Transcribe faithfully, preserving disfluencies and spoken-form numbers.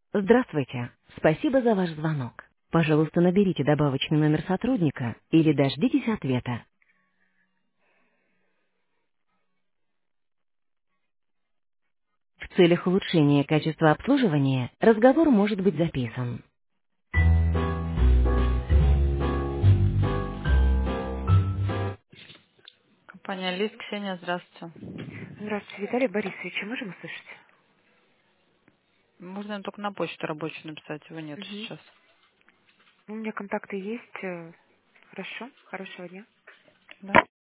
Здравствуйте. Спасибо за ваш звонок. Пожалуйста, наберите добавочный номер сотрудника или дождитесь ответа. В целях улучшения качества обслуживания разговор может быть записан. Компания Лиз, Ксения, здравствуйте. Здравствуйте, Виталий Борисович, можем услышать? Можно им только на почту рабочую написать, его нету Угу. сейчас. У меня контакты есть. э, Хорошо, хорошего дня. Да?